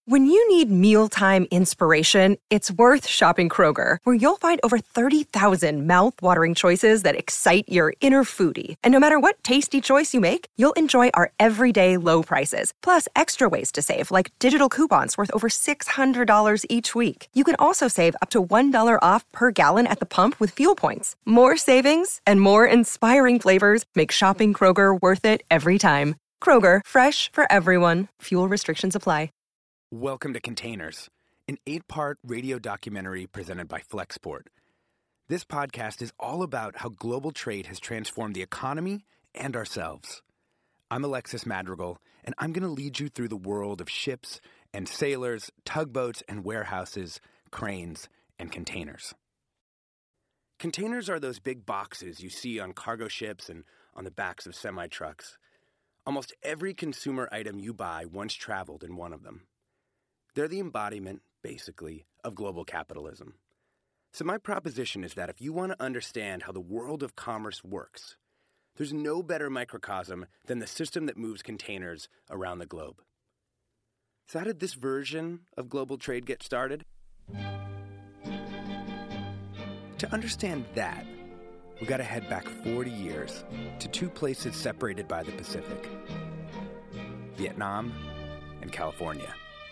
When you need mealtime inspiration, it's worth shopping Kroger, where you'll find over 30,000 mouth-watering choices that excite your inner foodie. And no matter what tasty choice you make, you'll enjoy our everyday low prices, plus extra ways to save, like digital coupons worth over $600 each week. You can also save up to $1 off per gallon at the pump with fuel points. More savings and more inspiring flavors make shopping Kroger worth it every time. Kroger, fresh for everyone. Fuel restrictions apply. Welcome to Containers, an 8-part radio documentary presented by Flexport. This podcast is all about how global trade has transformed the economy and ourselves. I'm Alexis Madrigal, and I'm going to lead you through the world of ships and sailors, tugboats and warehouses, cranes and containers. Containers are those big boxes you see on cargo ships and on the backs of semi-trucks. Almost every consumer item you buy once traveled in one of them. They're the embodiment, basically, of global capitalism. So my proposition is that if you want to understand how the world of commerce works, there's no better microcosm than the system that moves containers around the globe. So how did this version of global trade get started? To understand that, we got to head back 40 years to two places separated by the Pacific: Vietnam and California.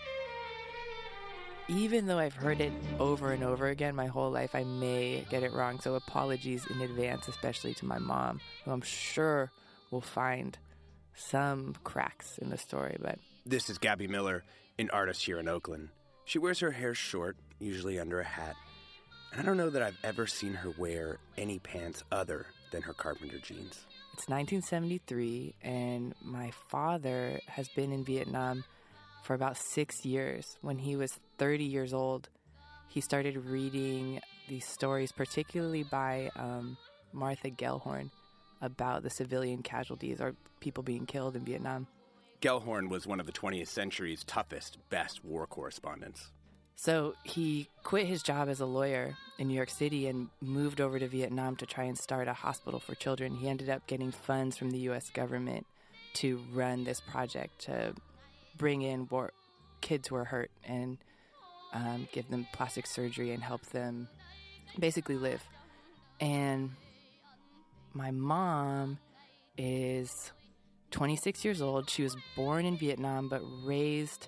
Even though I've heard it over and over again my whole life, I may get it wrong. So apologies in advance, especially to my mom, who I'm sure will find some cracks in the story. But this is Gabby Miller, an artist here in Oakland. She wears her hair short, usually under a hat. And I don't know that I've ever seen her wear any pants other than her carpenter jeans. It's 1973, and my father has been in Vietnam for about 6 years. When he was 30 years old, he started reading these stories, particularly by Martha Gellhorn, about the civilian casualties or people being killed in Vietnam. Gellhorn was one of the 20th century's toughest, best war correspondents. So he quit his job as a lawyer in New York City and moved over to Vietnam to try and start a hospital for children. He ended up getting funds from the U.S. government to run this project, to bring in kids who are hurt and give them plastic surgery and help them basically live. And my mom is 26 years old. She was born in Vietnam but raised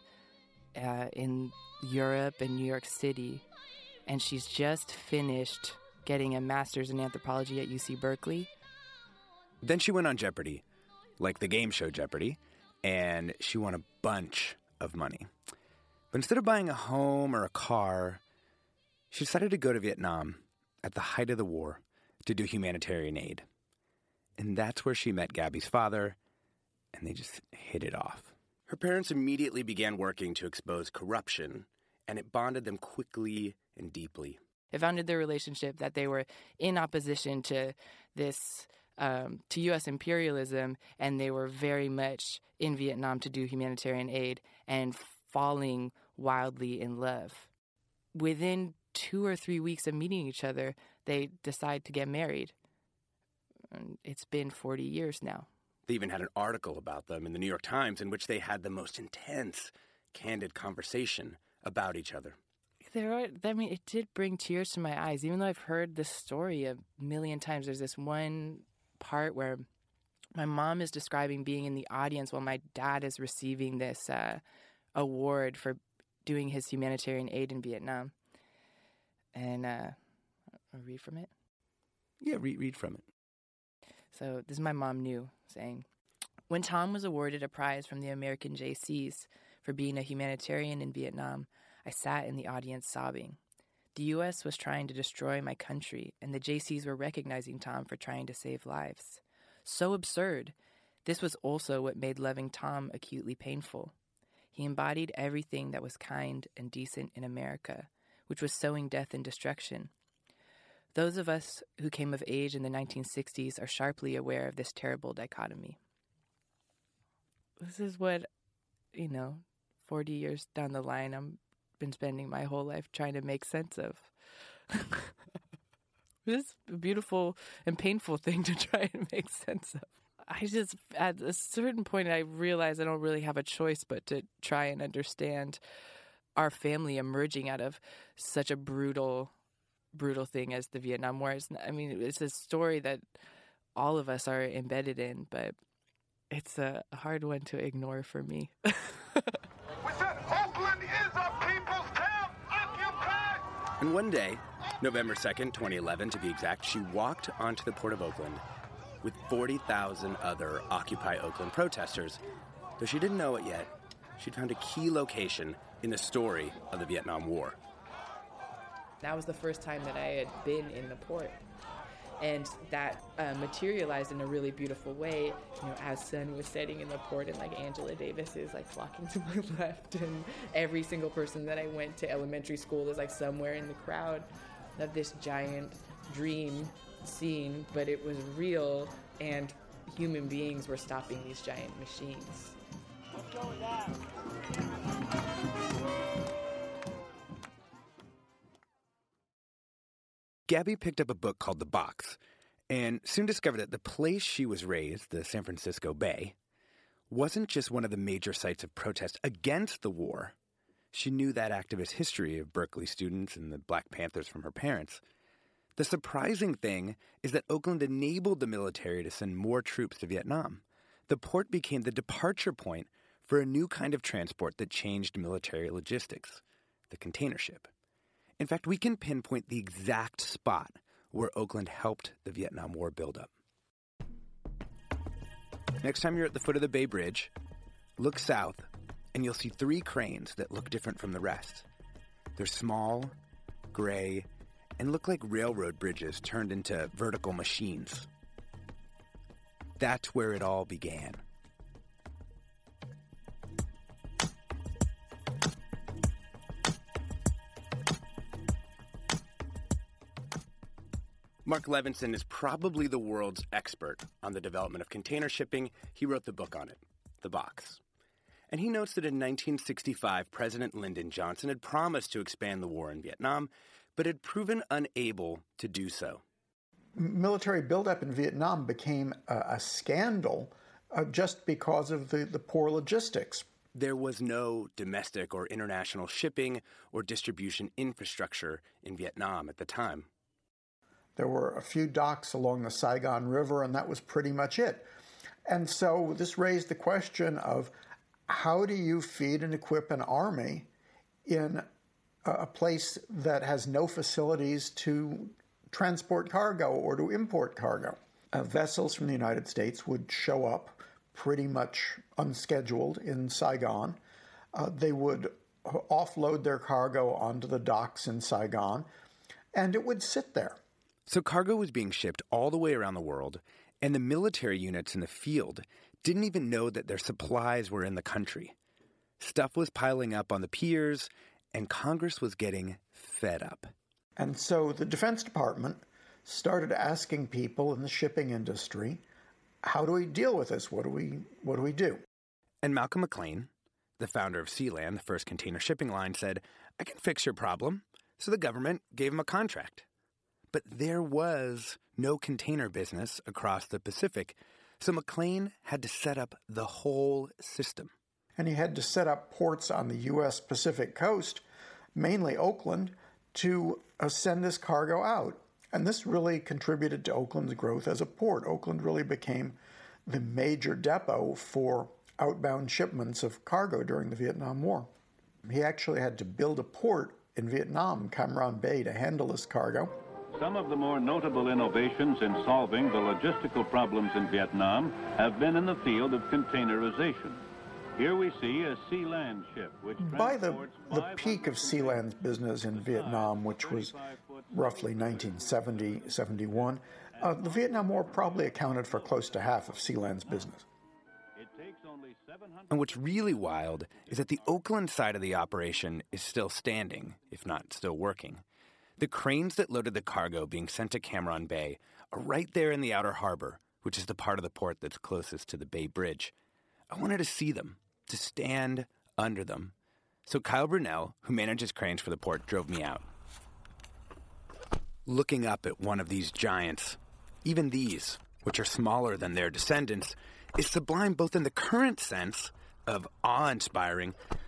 in Europe and New York City. And she's just finished getting a master's in anthropology at UC Berkeley. Then she went on Jeopardy, like the game show Jeopardy, and she won a bunch of money. But instead of buying a home or a car, she decided to go to Vietnam at the height of the war to do humanitarian aid. And that's where she met Gabby's father, and they just hit it off. Her parents immediately began working to expose corruption, and it bonded them quickly and deeply. It founded their relationship that they were in opposition to this to U.S. imperialism, and they were very much in Vietnam to do humanitarian aid and falling wildly in love. Within 2 or 3 weeks of meeting each other, they decide to get married. And it's been 40 years now. They even had an article about them in the New York Times in which they had the most intense, candid conversation about each other. It did bring tears to my eyes. Even though I've heard this story a million times, there's this one part where my mom is describing being in the audience while my dad is receiving this award for doing his humanitarian aid in Vietnam. And I'll read from it. Yeah, read from it. So this is my mom saying, "When Tom was awarded a prize from the American JCs for being a humanitarian in Vietnam, I sat in the audience sobbing. The U.S. was trying to destroy my country, and the JCs were recognizing Tom for trying to save lives. So absurd. This was also what made loving Tom acutely painful. He embodied everything that was kind and decent in America, which was sowing death and destruction. Those of us who came of age in the 1960s are sharply aware of this terrible dichotomy." This is what, 40 years down the line, I've been spending my whole life trying to make sense of. It's a beautiful and painful thing to try and make sense of. At a certain point, I realized I don't really have a choice but to try and understand our family emerging out of such a brutal thing as the Vietnam War. It's a story that all of us are embedded in, but it's a hard one to ignore for me. We said Oakland is a people's town. Occupy! And one day, November 2nd, 2011 to be exact, she walked onto the Port of Oakland with 40,000 other Occupy Oakland protesters. Though she didn't know it yet, she'd found a key location in the story of the Vietnam War. That was the first time that I had been in the port. And that materialized in a really beautiful way, as sun was setting in the port, and Angela Davis is flocking to my left, and every single person that I went to elementary school is somewhere in the crowd of this giant dream scene, but it was real, and human beings were stopping these giant machines. What's going on? Gabby picked up a book called The Box and soon discovered that the place she was raised, the San Francisco Bay, wasn't just one of the major sites of protest against the war. She knew that activist history of Berkeley students and the Black Panthers from her parents. The surprising thing is that Oakland enabled the military to send more troops to Vietnam. The port became the departure point for a new kind of transport that changed military logistics, the container ship. In fact, we can pinpoint the exact spot where Oakland helped the Vietnam War buildup. Next time you're at the foot of the Bay Bridge, look south and you'll see 3 cranes that look different from the rest. They're small, gray, and look like railroad bridges turned into vertical machines. That's where it all began. Mark Levinson is probably the world's expert on the development of container shipping. He wrote the book on it, The Box. And he notes that in 1965, President Lyndon Johnson had promised to expand the war in Vietnam, but had proven unable to do so. Military buildup in Vietnam became a scandal just because of the poor logistics. There was no domestic or international shipping or distribution infrastructure in Vietnam at the time. There were a few docks along the Saigon River, and that was pretty much it. And so this raised the question of how do you feed and equip an army in a place that has no facilities to transport cargo or to import cargo? Vessels from the United States would show up pretty much unscheduled in Saigon. They would offload their cargo onto the docks in Saigon, and it would sit there. So cargo was being shipped all the way around the world, and the military units in the field didn't even know that their supplies were in the country. Stuff was piling up on the piers, and Congress was getting fed up. And so the Defense Department started asking people in the shipping industry, how do we deal with this? What do we do? And Malcolm McLean, the founder of Sealand, the first container shipping line, said, I can fix your problem. So the government gave him a contract. But there was no container business across the Pacific, so McLean had to set up the whole system. And he had to set up ports on the U.S. Pacific coast, mainly Oakland, to send this cargo out. And this really contributed to Oakland's growth as a port. Oakland really became the major depot for outbound shipments of cargo during the Vietnam War. He actually had to build a port in Vietnam, Cam Ranh Bay, to handle this cargo. Some of the more notable innovations in solving the logistical problems in Vietnam have been in the field of containerization. Here we see a Sealand ship which by the peak of Sealand's business in Vietnam, which was roughly 1970-71, the Vietnam War probably accounted for close to half of Sealand's business. And what's really wild is that the Oakland side of the operation is still standing, if not still working. The cranes that loaded the cargo being sent to Cam Ranh Bay are right there in the outer harbor, which is the part of the port that's closest to the Bay Bridge. I wanted to see them, to stand under them. So Kyle Brunel, who manages cranes for the port, drove me out. Looking up at one of these giants, even these, which are smaller than their descendants, is sublime both in the current sense of awe-inspiring,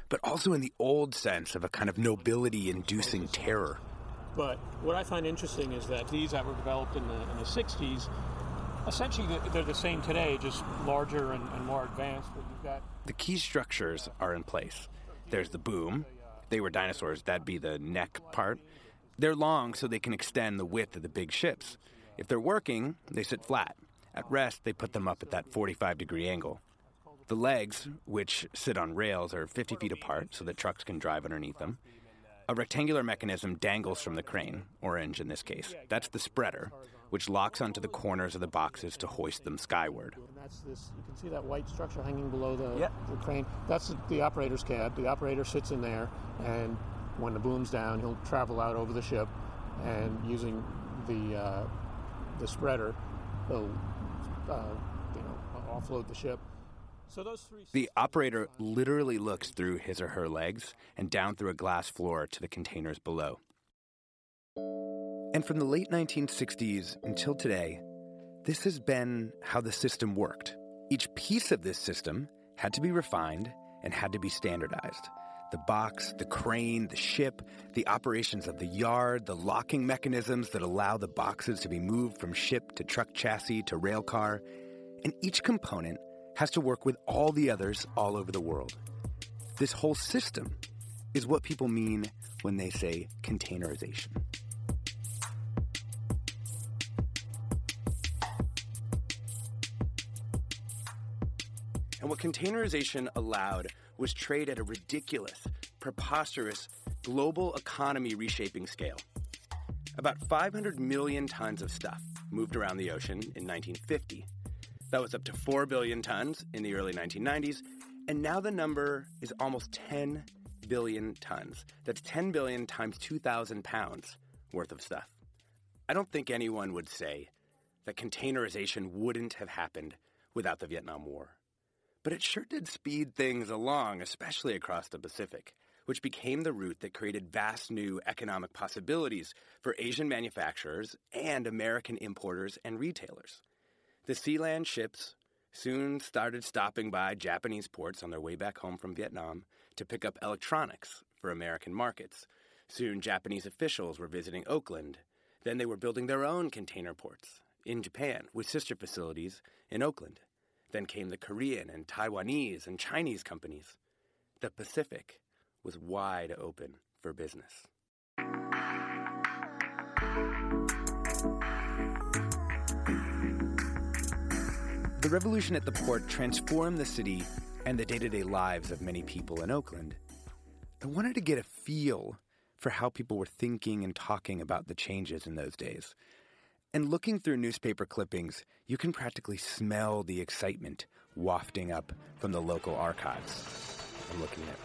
but also in the old sense of a kind of nobility-inducing terror. But what I find interesting is that these that were developed in the 60s, essentially they're the same today, just larger and more advanced. But you've got the key structures are in place. There's the boom. They were dinosaurs. That'd be the neck part. They're long so they can extend the width of the big ships. If they're working, they sit flat. At rest, they put them up at that 45-degree angle. The legs, which sit on rails, are 50 feet apart so that trucks can drive underneath them. A rectangular mechanism dangles from the crane, orange in this case. That's the spreader, which locks onto the corners of the boxes to hoist them skyward. And that's this. You can see that white structure hanging below the crane. That's the operator's cab. The operator sits in there, and when the boom's down, he'll travel out over the ship, and using the spreader, he'll offload the ship. So those three. The operator literally looks through his or her legs and down through a glass floor to the containers below. And from the late 1960s until today, this has been how the system worked. Each piece of this system had to be refined and had to be standardized. The box, the crane, the ship, the operations of the yard, the locking mechanisms that allow the boxes to be moved from ship to truck chassis to rail car. And each component has to work with all the others all over the world. This whole system is what people mean when they say containerization. And what containerization allowed was trade at a ridiculous, preposterous, global economy reshaping scale. About 500 million tons of stuff moved around the ocean in 1950. That was up to 4 billion tons in the early 1990s, and now the number is almost 10 billion tons. That's 10 billion times 2,000 pounds worth of stuff. I don't think anyone would say that containerization wouldn't have happened without the Vietnam War. But it sure did speed things along, especially across the Pacific, which became the route that created vast new economic possibilities for Asian manufacturers and American importers and retailers. The Sealand ships soon started stopping by Japanese ports on their way back home from Vietnam to pick up electronics for American markets. Soon Japanese officials were visiting Oakland. Then they were building their own container ports in Japan with sister facilities in Oakland. Then came the Korean and Taiwanese and Chinese companies. The Pacific was wide open for business. The revolution at the port transformed the city and the day-to-day lives of many people in Oakland. I wanted to get a feel for how people were thinking and talking about the changes in those days. And looking through newspaper clippings, you can practically smell the excitement wafting up from the local archives. I'm looking at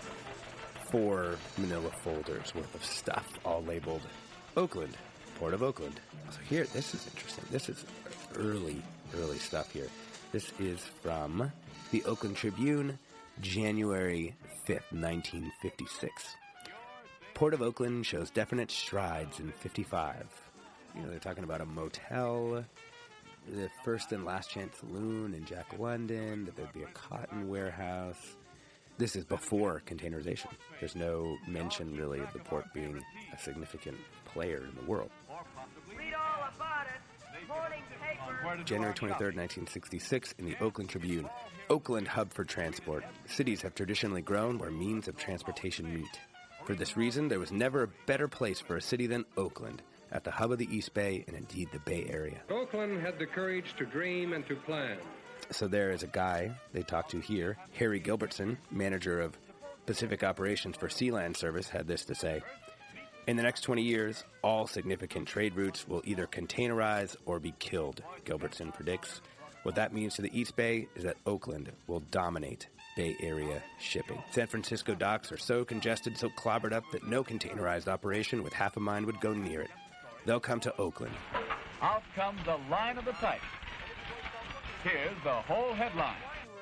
4 manila folders worth of stuff, all labeled Oakland, Port of Oakland. So here, this is interesting. This is early stuff here. This is from the Oakland Tribune, January 5th, 1956. Port of Oakland shows definite strides in 55. They're talking about a motel, the First and Last Chance Saloon in Jack London, that there'd be a cotton warehouse. This is before containerization. There's no mention, really, of the port being a significant player in the world. Read all about it. Morning paper. January 23rd, 1966, in the Oakland Tribune. Oakland, hub for transport. Cities have traditionally grown where means of transportation meet. For this reason, there was never a better place for a city than Oakland, at the hub of the East Bay and indeed the Bay Area. Oakland had the courage to dream and to plan. So there is a guy they talked to here, Harry Gilbertson, manager of Pacific Operations for Sealand Service, had this to say. In the next 20 years, all significant trade routes will either containerize or be killed, Gilbertson predicts. What that means to the East Bay is that Oakland will dominate Bay Area shipping. San Francisco docks are so congested, so clobbered up that no containerized operation with half a mind would go near it. They'll come to Oakland. Out comes the line of the type. Here's the whole headline.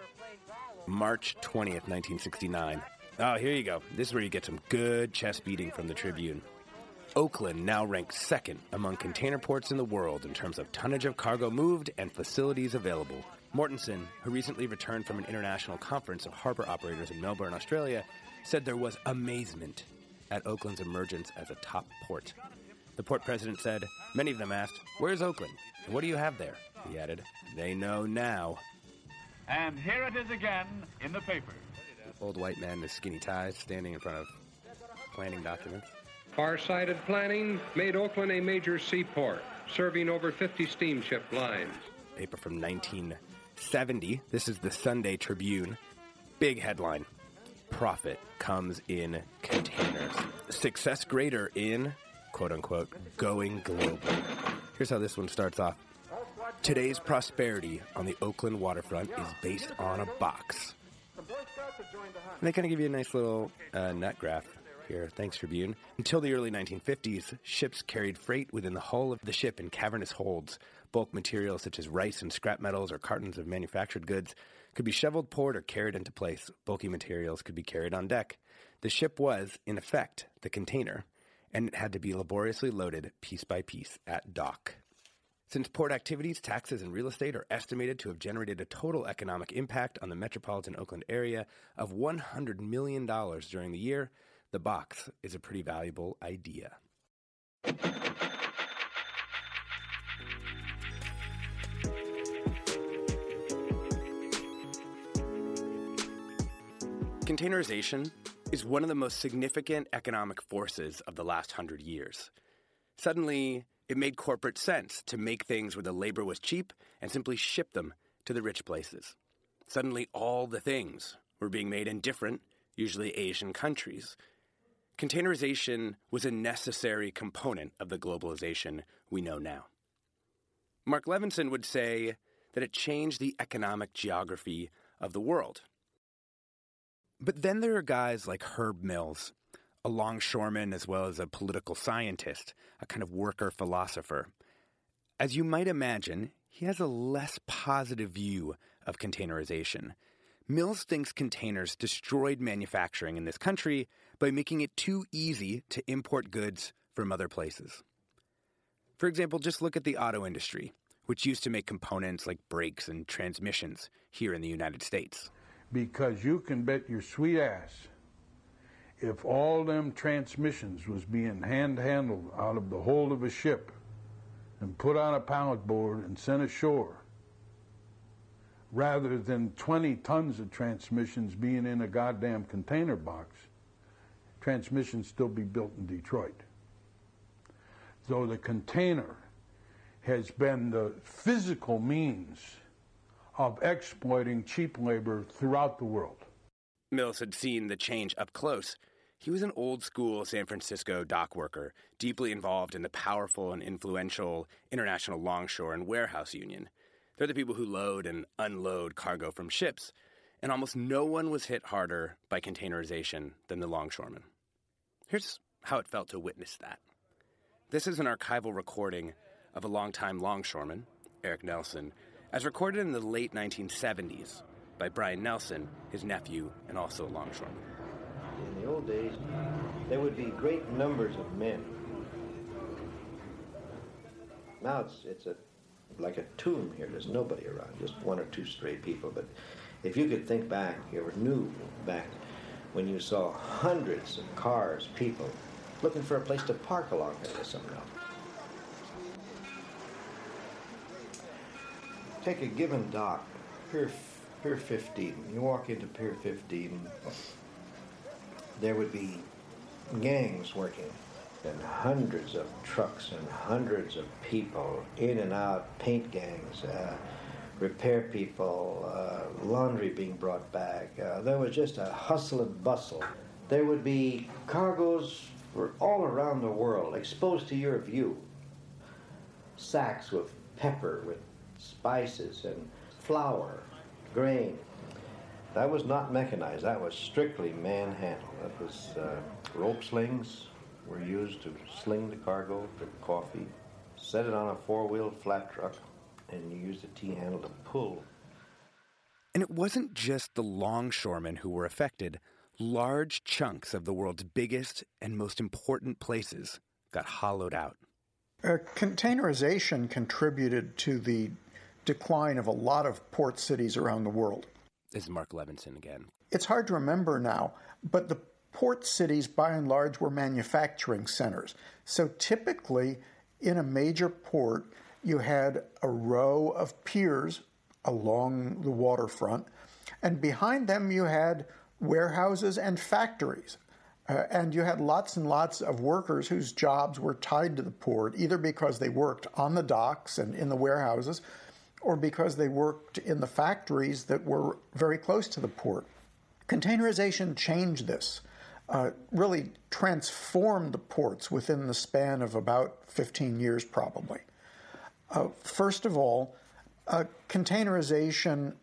March 20th, 1969. Oh, here you go. This is where you get some good chest beating from the Tribune. Oakland now ranks second among container ports in the world in terms of tonnage of cargo moved and facilities available. Mortensen, who recently returned from an international conference of harbor operators in Melbourne, Australia, said there was amazement at Oakland's emergence as a top port. The port president said, many of them asked, "Where's Oakland? And what do you have there?" He added, "They know now." And here it is again in the paper. Old white man in his skinny ties standing in front of planning documents. Far-sighted planning made Oakland a major seaport, serving over 50 steamship lines. Paper from 1970. This is the Sunday Tribune. Big headline. Profit comes in containers. Success greater in, quote-unquote, going global. Here's how this one starts off. Today's prosperity on the Oakland waterfront is based on a box. And they kind of give you a nice little nut graph here. Thanks, Tribune. Until the early 1950s, ships carried freight within the hull of the ship in cavernous holds. Bulk materials such as rice and scrap metals or cartons of manufactured goods could be shoveled, poured, or carried into place. Bulky materials could be carried on deck. The ship was, in effect, the container, and it had to be laboriously loaded piece by piece at dock. Since port activities, taxes, and real estate are estimated to have generated a total economic impact on the metropolitan Oakland area of $100 million during the year, the box is a pretty valuable idea. Containerization is one of the most significant economic forces of the last 100 years. Suddenly, it made corporate sense to make things where the labor was cheap and simply ship them to the rich places. Suddenly, all the things were being made in different, usually Asian countries. Containerization was a necessary component of the globalization we know now. Mark Levinson would say that it changed the economic geography of the world. But then there are guys like Herb Mills, a longshoreman as well as a political scientist, a kind of worker philosopher. As you might imagine, he has a less positive view of containerization. Mills thinks containers destroyed manufacturing in this country by making it too easy to import goods from other places. For example, just look at the auto industry, which used to make components like brakes and transmissions here in the United States. Because you can bet your sweet ass, if all them transmissions was being hand-handled out of the hold of a ship and put on a pallet board and sent ashore, rather than 20 tons of transmissions being in a goddamn container box, transmissions still be built in Detroit. So the container has been the physical means of exploiting cheap labor throughout the world. Mills had seen the change up close. He was an old-school San Francisco dock worker, deeply involved in the powerful and influential International Longshore and Warehouse Union. They're the people who load and unload cargo from ships, and almost no one was hit harder by containerization than the longshoremen. Here's how it felt to witness that. This is an archival recording of a longtime longshoreman, Eric Nelson, as recorded in the late 1970s by Brian Nelson, his nephew, and also a longshoreman. In the old days, there would be great numbers of men. Now it's like a tomb here. There's nobody around, just one or two stray people. But if you could think back, you ever knew back when you saw hundreds of cars, people, looking for a place to park along there somehow. Take a given dock, Pier 15. You walk into Pier 15, there would be gangs working, and hundreds of trucks and hundreds of people in and out, paint gangs, repair people, laundry being brought back. There was just a hustle and bustle. There would be cargoes for all around the world exposed to your view. Sacks with pepper, with spices and flour, grain. That was not mechanized. That was strictly manhandled. That was rope slings were used to sling the cargo, the coffee, set it on a four-wheeled flat truck, and you used a T-handle to pull. And it wasn't just the longshoremen who were affected. Large chunks of the world's biggest and most important places got hollowed out. Containerization contributed to the decline of a lot of port cities around the world. This is Mark Levinson again. It's hard to remember now, but the port cities, by and large, were manufacturing centers. So typically, in a major port, you had a row of piers along the waterfront, and behind them you had warehouses and factories. And you had lots and lots of workers whose jobs were tied to the port, either because they worked on the docks and in the warehouses, or because they worked in the factories that were very close to the port. Containerization changed this, really transformed the ports within the span of about 15 years probably. First of all, containerization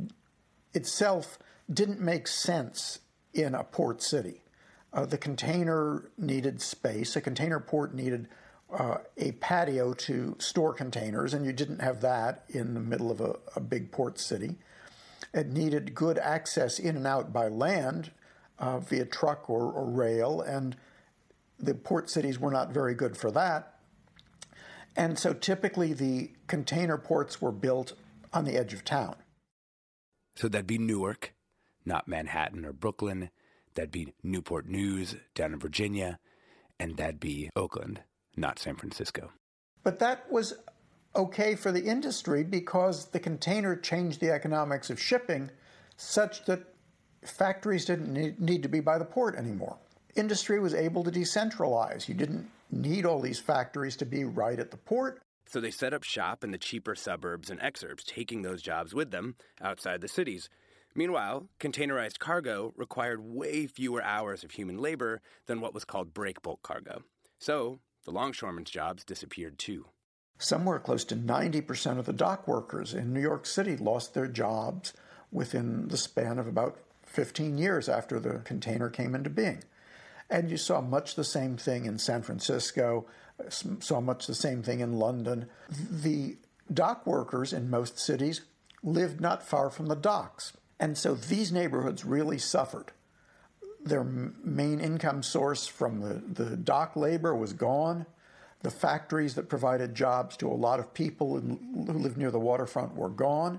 itself didn't make sense in a port city. The container needed space. A container port needed a patio to store containers, and you didn't have that in the middle of a big port city. It needed good access in and out by land via truck or rail, and the port cities were not very good for that. And so typically the container ports were built on the edge of town. So that'd be Newark, not Manhattan or Brooklyn. That'd be Newport News down in Virginia. And that'd be Oakland, not San Francisco. But that was okay for the industry because the container changed the economics of shipping such that factories didn't need to be by the port anymore. Industry was able to decentralize. You didn't need all these factories to be right at the port. So they set up shop in the cheaper suburbs and exurbs, taking those jobs with them outside the cities. Meanwhile, containerized cargo required way fewer hours of human labor than what was called break bulk cargo. So the longshoremen's jobs disappeared too. Somewhere close to 90% of the dock workers in New York City lost their jobs within the span of about 15 years after the container came into being. And you saw much the same thing in San Francisco, saw much the same thing in London. The dock workers in most cities lived not far from the docks. And so these neighborhoods really suffered. Their main income source from the dock labor was gone. The factories that provided jobs to a lot of people who lived near the waterfront were gone.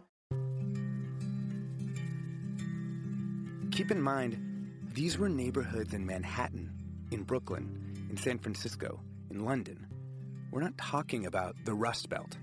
Keep in mind, these were neighborhoods in Manhattan, in Brooklyn, in San Francisco, in London. We're not talking about the Rust Belt.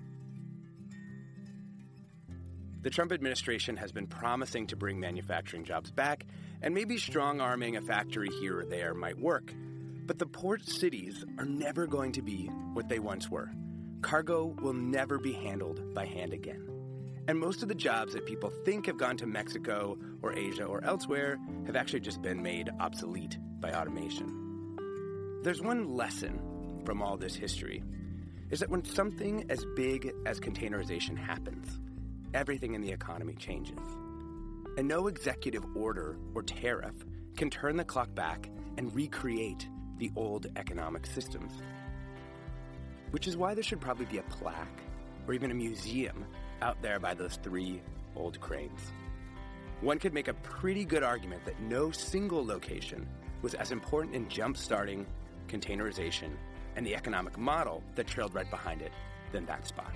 The Trump administration has been promising to bring manufacturing jobs back, and maybe strong-arming a factory here or there might work. But the port cities are never going to be what they once were. Cargo will never be handled by hand again. And most of the jobs that people think have gone to Mexico or Asia or elsewhere have actually just been made obsolete by automation. There's one lesson from all this history, is that when something as big as containerization happens, everything in the economy changes. And no executive order or tariff can turn the clock back and recreate the old economic systems. Which is why there should probably be a plaque or even a museum out there by those 3 old cranes. One could make a pretty good argument that no single location was as important in jump-starting containerization and the economic model that trailed right behind it than that spot.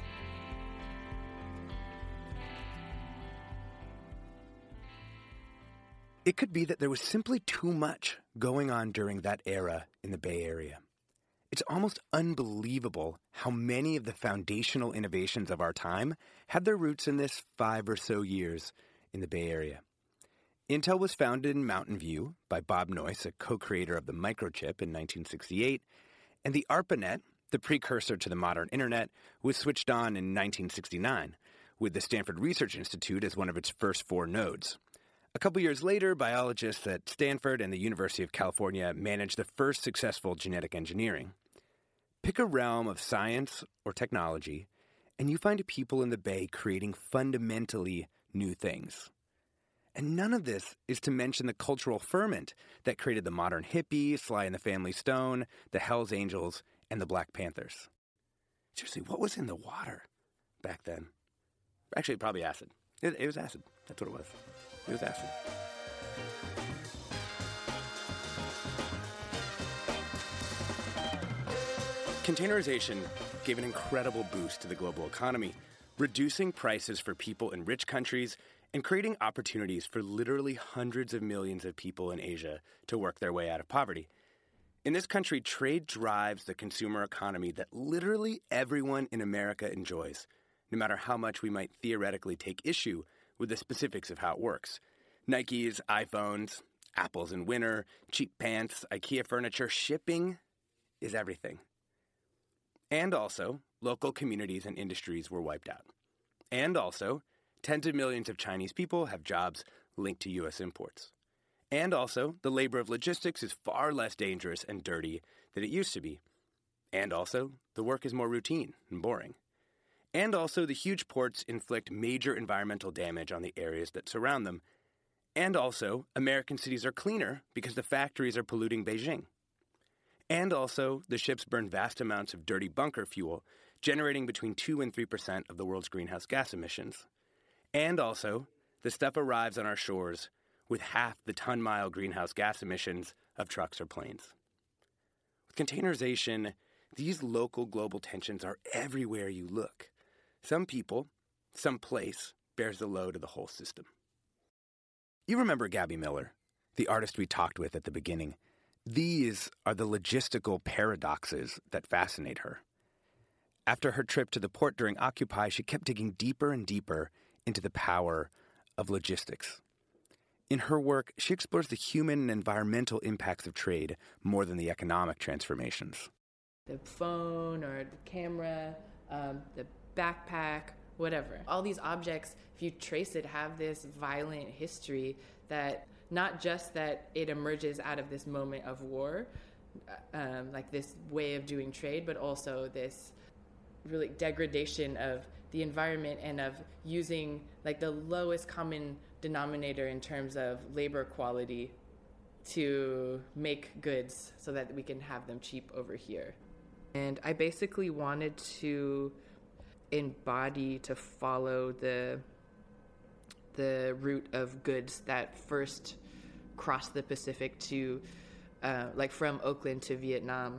It could be that there was simply too much going on during that era in the Bay Area. It's almost unbelievable how many of the foundational innovations of our time had their roots in this 5 or so years in the Bay Area. Intel was founded in Mountain View by Bob Noyce, a co-creator of the microchip in 1968, and the ARPANET, the precursor to the modern internet, was switched on in 1969, with the Stanford Research Institute as one of its first 4 nodes. A couple years later, biologists at Stanford and the University of California managed the first successful genetic engineering. Pick a realm of science or technology, and you find people in the Bay creating fundamentally new things. And none of this is to mention the cultural ferment that created the modern hippie, Sly and the Family Stone, the Hells Angels, and the Black Panthers. Seriously, what was in the water back then? Actually, probably acid. It was acid. That's what it was. It was acid. Containerization gave an incredible boost to the global economy, reducing prices for people in rich countries and creating opportunities for literally hundreds of millions of people in Asia to work their way out of poverty. In this country, trade drives the consumer economy that literally everyone in America enjoys, no matter how much we might theoretically take issue with the specifics of how it works. Nikes, iPhones, apples in winter, cheap pants, IKEA furniture, shipping is everything. And also, local communities and industries were wiped out. And also, tens of millions of Chinese people have jobs linked to U.S. imports. And also, the labor of logistics is far less dangerous and dirty than it used to be. And also, the work is more routine and boring. And also, the huge ports inflict major environmental damage on the areas that surround them. And also, American cities are cleaner because the factories are polluting Beijing. And also, the ships burn vast amounts of dirty bunker fuel, generating between 2 and 3% of the world's greenhouse gas emissions. And also, the stuff arrives on our shores with half the ton-mile greenhouse gas emissions of trucks or planes. With containerization, these local global tensions are everywhere you look. Some people, some place, bears the load of the whole system. You remember Gabby Miller, the artist we talked with at the beginning. These are the logistical paradoxes that fascinate her. After her trip to the port during Occupy, she kept digging deeper and deeper into the power of logistics. In her work, she explores the human and environmental impacts of trade more than the economic transformations. The phone or the camera, the backpack, whatever. All these objects, if you trace it, have this violent history that not just that it emerges out of this moment of war, like this way of doing trade, but also this really degradation of the environment and of using like the lowest common denominator in terms of labor quality to make goods so that we can have them cheap over here. And I basically wanted to embody, to follow the route of goods that first crossed the Pacific to like from Oakland to Vietnam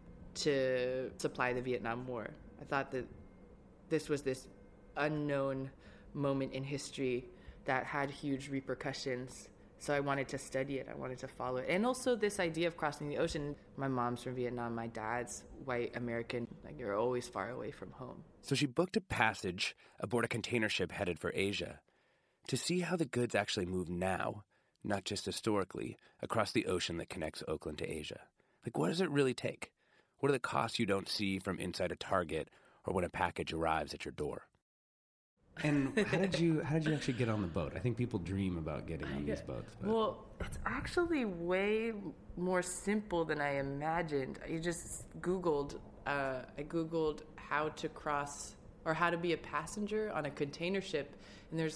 to supply the Vietnam War. I thought that this was this unknown moment in history that had huge repercussions. So I wanted to study it. I wanted to follow it. And also this idea of crossing the ocean. My mom's from Vietnam. My dad's white American. Like, you're always far away from home. So she booked a passage aboard a container ship headed for Asia to see how the goods actually move now, not just historically, across the ocean that connects Oakland to Asia. Like, what does it really take? What are the costs you don't see from inside a Target or when a package arrives at your door? And how did you actually get on the boat? I think people dream about getting on these boats. But. Well, it's actually way more simple than I imagined. You just Googled, I Googled how to cross or how to be a passenger on a container ship. And there's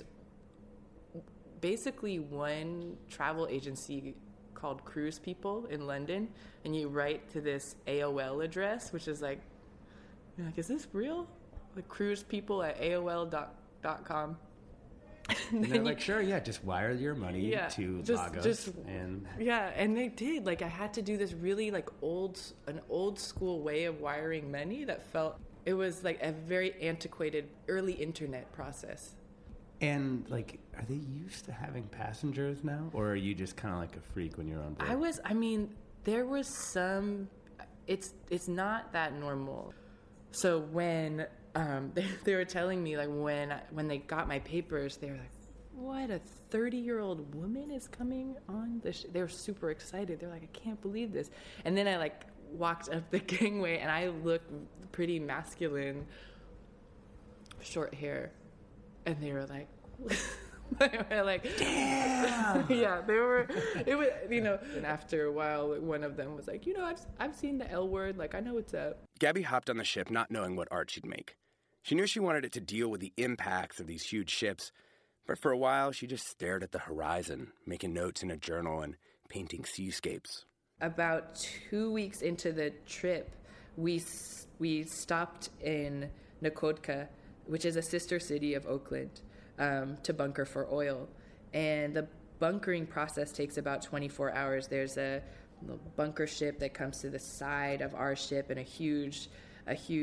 basically one travel agency called Cruise People in London. And you write to this AOL address, which is like, you're like, is this real? Like cruisepeople@aol.com. And they're like, sure, yeah, just wire your money to Lagos. And they did. Like, I had to do this really like an old school way of wiring money that felt, it was like a very antiquated early internet process. And like, are they used to having passengers now? Or are you just kind of like a freak when you're on board? There was some, it's not that normal. So when they were telling me, like, when they got my papers, they were like, what, a 30-year-old woman is coming on the ship? They were super excited. They're like, I can't believe this. And then I, like, walked up the gangway, and I looked pretty masculine, short hair. And they were like, they were like, damn! Yeah, they were, it was, you know. And after a while, one of them was like, you know, I've seen the L word, like, I know what's up. Gabby hopped on the ship not knowing what art she'd make. She knew she wanted it to deal with the impacts of these huge ships, but for a while she just stared at the horizon, making notes in a journal and painting seascapes. About 2 weeks into the trip, we stopped in Nakodka, which is a sister city of Oakland, to bunker for oil. And the bunkering process takes about 24 hours. There's a bunker ship that comes to the side of our ship, and a huge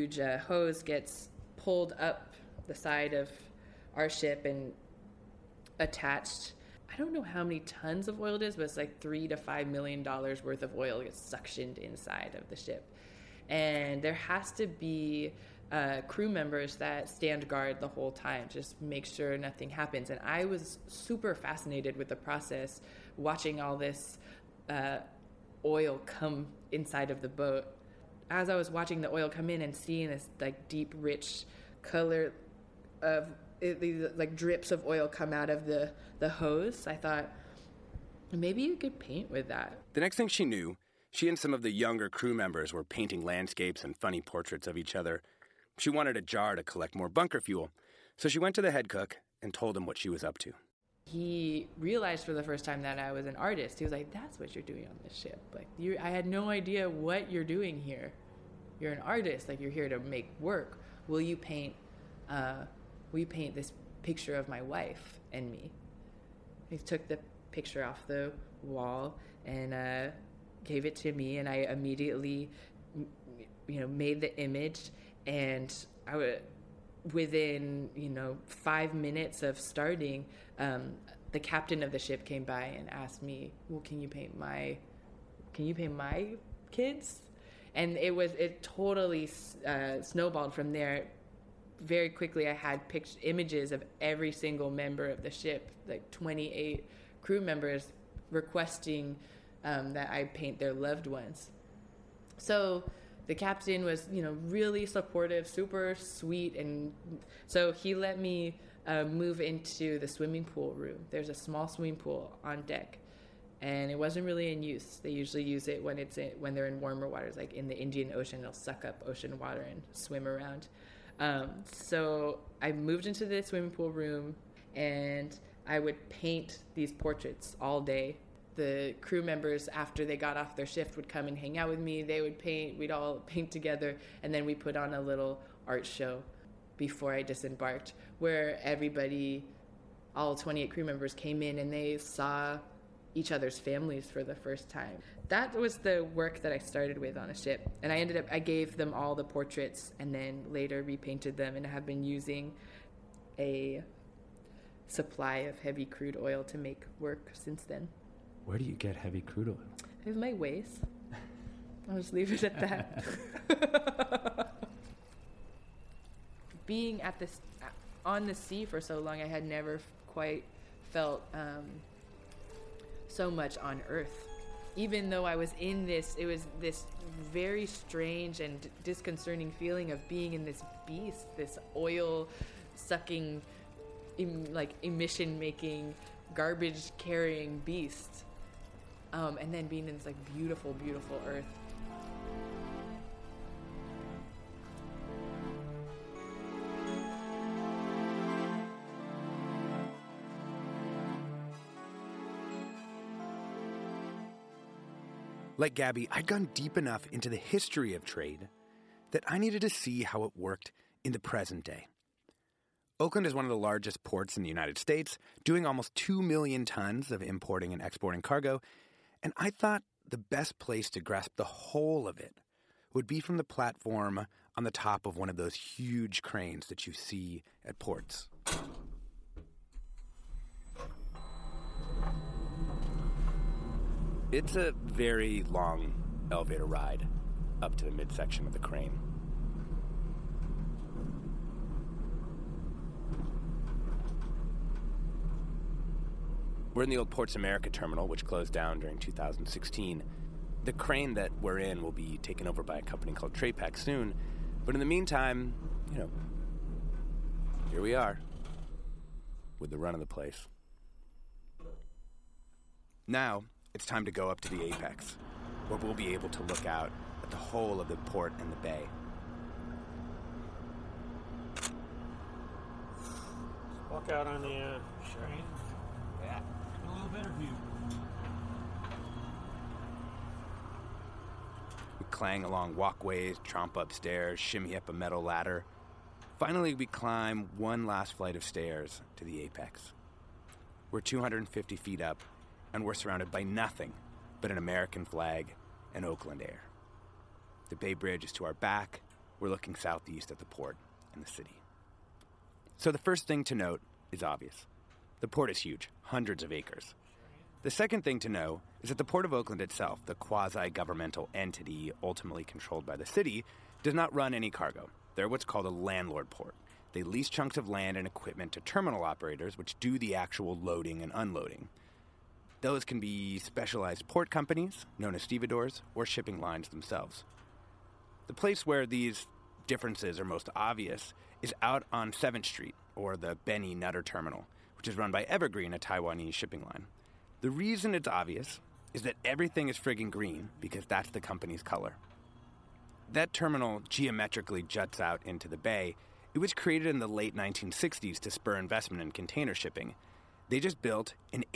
hose gets pulled up the side of our ship, and attached. I don't know how many tons of oil it is, but it's like $3 to $5 million worth of oil gets suctioned inside of the ship. And there has to be crew members that stand guard the whole time, just make sure nothing happens. And I was super fascinated with the process, watching all this oil come inside of the boat. As I was watching the oil come in and seeing this like deep, rich color of these like drips of oil come out of the hose, I thought, maybe you could paint with that. The next thing she knew, she and some of the younger crew members were painting landscapes and funny portraits of each other. She wanted a jar to collect more bunker fuel, so she went to the head cook and told him what she was up to. He realized for the first time that I was an artist. He was like, "That's what you're doing on this ship. Like, I had no idea what you're doing here. You're an artist. Like, you're here to make work. Will you paint this picture of my wife and me?" He took the picture off the wall and gave it to me, and I immediately, made the image. And I would, within 5 minutes of starting, the captain of the ship came by and asked me, "Well, can you paint my kids?" And it totally snowballed from there. Very quickly, I had images of every single member of the ship, like 28 crew members, requesting that I paint their loved ones. So the captain was, really supportive, super sweet, and so he let me move into the swimming pool room. There's a small swimming pool on deck, and it wasn't really in use. They usually use it when they're in warmer waters, like in the Indian Ocean. They'll suck up ocean water and swim around. So I moved into the swimming pool room, and I would paint these portraits all day. The crew members, after they got off their shift, would come and hang out with me. They would paint. We'd all paint together, and then we put on a little art show before I disembarked, where everybody, all 28 crew members, came in and they saw each other's families for the first time. That was the work that I started with on a ship, and I gave them all the portraits and then later repainted them, and have been using a supply of heavy crude oil to make work since then. Where do you get heavy crude oil? I have my ways. I'll just leave it at that. Being on the sea for so long, I had never quite felt so much on Earth. Even though I was in this, it was this very strange and disconcerting feeling of being in this beast, this oil-sucking, emission-making, garbage-carrying beast. And then being in this beautiful, beautiful Earth. Like Gabby, I'd gone deep enough into the history of trade that I needed to see how it worked in the present day. Oakland is one of the largest ports in the United States, doing almost 2 million tons of importing and exporting cargo, and I thought the best place to grasp the whole of it would be from the platform on the top of one of those huge cranes that you see at ports. It's a very long elevator ride up to the midsection of the crane. We're in the old Ports America terminal, which closed down during 2016. The crane that we're in will be taken over by a company called Trapac soon. But in the meantime, here we are with the run of the place. Now, it's time to go up to the apex, where we'll be able to look out at the whole of the port and the bay. Walk out on the train. Yeah, a little better view. We clang along walkways, tromp up stairs, shimmy up a metal ladder. Finally, we climb one last flight of stairs to the apex. We're 250 feet up, and we're surrounded by nothing but an American flag and Oakland air. The Bay Bridge is to our back. We're looking southeast at the port and the city. So the first thing to note is obvious. The port is huge, hundreds of acres. The second thing to know is that the Port of Oakland itself, the quasi-governmental entity ultimately controlled by the city, does not run any cargo. They're what's called a landlord port. They lease chunks of land and equipment to terminal operators, which do the actual loading and unloading. Those can be specialized port companies, known as stevedores, or shipping lines themselves. The place where these differences are most obvious is out on 7th Street, or the Benny Nutter Terminal, which is run by Evergreen, a Taiwanese shipping line. The reason it's obvious is that everything is friggin' green because that's the company's color. That terminal geometrically juts out into the bay. It was created in the late 1960s to spur investment in container shipping. They just built an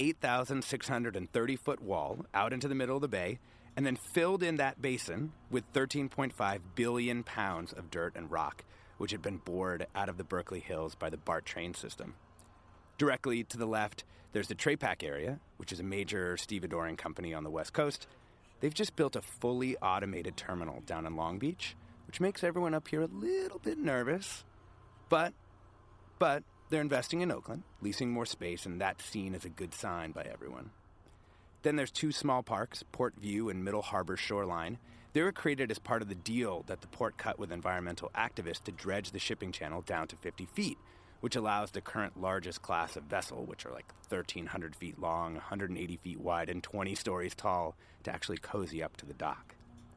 8,630-foot wall out into the middle of the bay and then filled in that basin with 13.5 billion pounds of dirt and rock, which had been bored out of the Berkeley Hills by the BART train system. Directly to the left, there's the Trepac area, which is a major stevedoring company on the West Coast. They've just built a fully automated terminal down in Long Beach, which makes everyone up here a little bit nervous. But they're investing in Oakland, leasing more space, and that's seen as a good sign by everyone. Then there's 2 small parks, Port View and Middle Harbor Shoreline. They were created as part of the deal that the port cut with environmental activists to dredge the shipping channel down to 50 feet, which allows the current largest class of vessel, which are like 1,300 feet long, 180 feet wide, and 20 stories tall, to actually cozy up to the dock.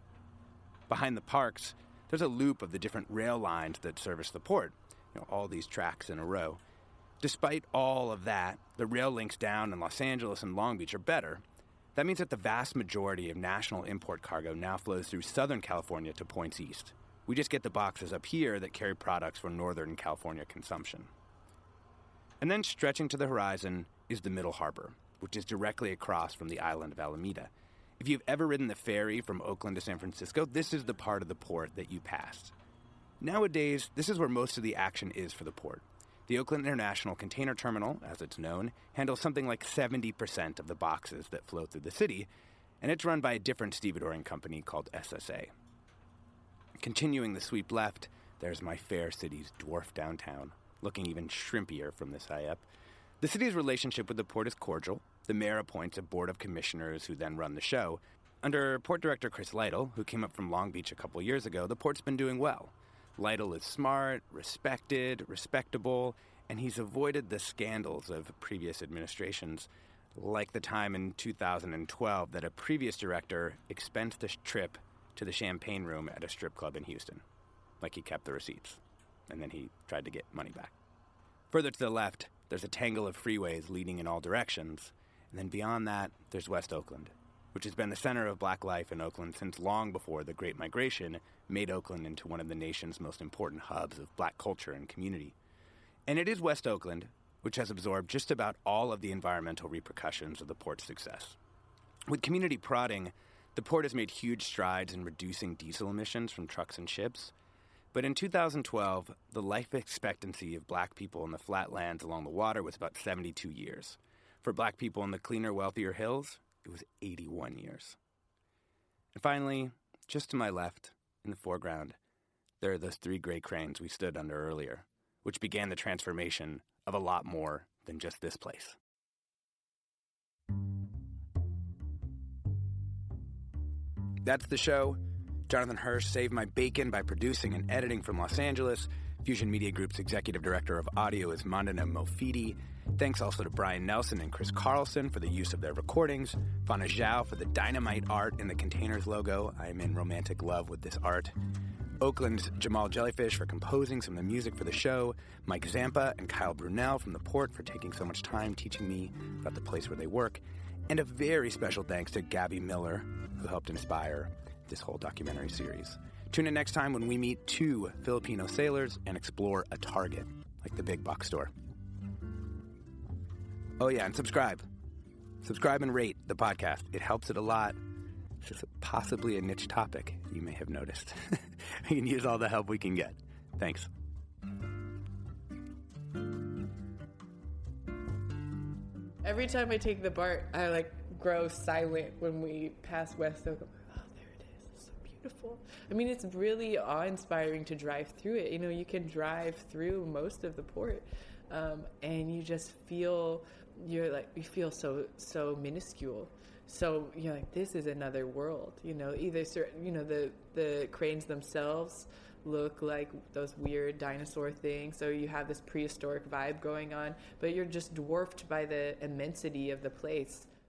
Behind the parks, there's a loop of the different rail lines that service the port, all these tracks in a row. Despite all of that, the rail links down in Los Angeles and Long Beach are better. That means that the vast majority of national import cargo now flows through Southern California to points east. We just get the boxes up here that carry products for Northern California consumption. And then stretching to the horizon is the Middle Harbor, which is directly across from the island of Alameda. If you've ever ridden the ferry from Oakland to San Francisco, this is the part of the port that you passed. Nowadays, this is where most of the action is for the port. The Oakland International Container Terminal, as it's known, handles something like 70% of the boxes that flow through the city, and it's run by a different stevedoring company called SSA. Continuing the sweep left, there's my fair city's dwarf downtown, looking even shrimpier from this high up. The city's relationship with the port is cordial. The mayor appoints a board of commissioners who then run the show. Under Port Director Chris Lytle, who came up from Long Beach a couple years ago, the port's been doing well. Lytle is smart, respected, respectable, and he's avoided the scandals of previous administrations, like the time in 2012 that a previous director expensed a trip to the Champagne Room at a strip club in Houston. Like he kept the receipts, and then he tried to get money back. Further to the left, there's a tangle of freeways leading in all directions, and then beyond that, there's West Oakland, which has been the center of black life in Oakland since long before the Great Migration made Oakland into one of the nation's most important hubs of black culture and community. And it is West Oakland which has absorbed just about all of the environmental repercussions of the port's success. With community prodding, the port has made huge strides in reducing diesel emissions from trucks and ships. But in 2012, the life expectancy of black people in the flatlands along the water was about 72 years. For black people in the cleaner, wealthier hills, it was 81 years. And finally, just to my left, in the foreground, there are those 3 gray cranes we stood under earlier, which began the transformation of a lot more than just this place. That's the show. Jonathan Hirsch saved my bacon by producing and editing from Los Angeles. Fusion Media Group's executive director of audio is Mandana Mofidi. Thanks also to Brian Nelson and Chris Carlson for the use of their recordings. Fana Zhao for the dynamite art in the Containers logo. I am in romantic love with this art. Oakland's Jamal Jellyfish for composing some of the music for the show. Mike Zampa and Kyle Brunel from the port for taking so much time teaching me about the place where they work. And a very special thanks to Gabby Miller, who helped inspire this whole documentary series. Tune in next time when we meet 2 Filipino sailors and explore a Target, like the big box store. Oh yeah, and subscribe. Subscribe and rate the podcast. It helps it a lot. This is possibly a niche topic, you may have noticed. We can use all the help we can get. Thanks. Every time I take the BART, I grow silent when we pass West Oakland. Oh, there it is. It's so beautiful. I mean, it's really awe-inspiring to drive through it. You can drive through most of the port, and you just feel you feel so minuscule. So you're like, this is another world, either the cranes themselves look like those weird dinosaur things, so you have this prehistoric vibe going on, but you're just dwarfed by the immensity of the place.